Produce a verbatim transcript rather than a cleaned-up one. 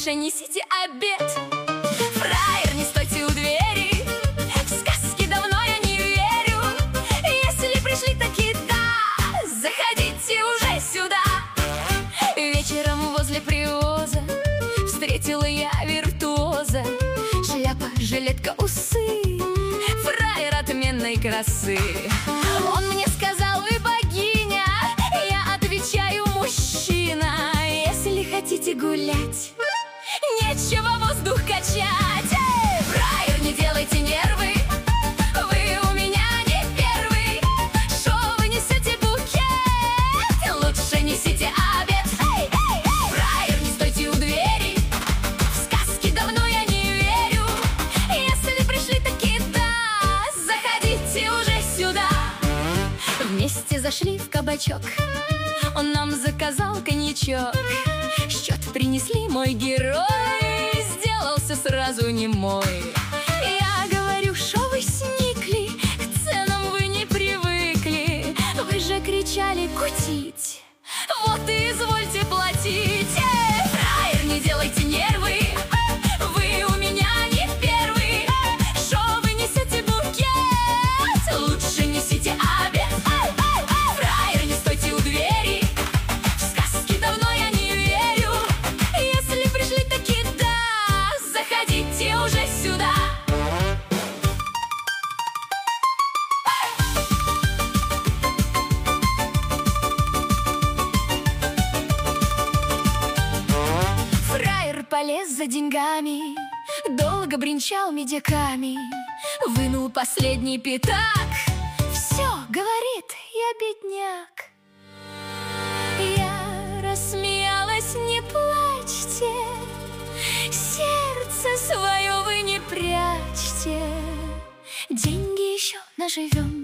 лучше несите обед. Фраер, не стойте у двери, в сказки давно я не верю. Если пришли таки, да, заходите уже сюда. Вечером возле привоза встретила я виртуоза. Шляпа, жилетка, усы, фраер отменной красы. Он мне сказал: вы богиня. Я отвечаю: мужчина. Если хотите гулять, нечего воздух качать. Эй! Фраер, не делайте нервы, вы у меня не первый. Шо вы несете букет? Лучше несите обед. Эй, эй, эй! Фраер, не стойте у двери, в сказки давно я не верю. Если пришли таки, да, заходите уже сюда. Вместе зашли в кабачок, он нам заказал коньячок. Счет принесли, мой герой сделался сразу немой. Я говорю: шо вы сникли, к ценам вы не привыкли. Вы же кричали кутить, вот и извольте платить. Эй, фраер, не делайте нервы, вы у меня не первый. Шо вы несете букет? Лучше несите обед. Эй, эй, эй! Фраер, не стойте у двери, в сказки давно я не верю. Если пришли таки, да, заходите уже сюда. Фраер полез за деньгами, долго бренчал медиками, вынул последний пятак. Все, говорит, я бедняк. Я рассмеялась: не плачьте, сердце свое вы не прячьте. Деньги еще наживем,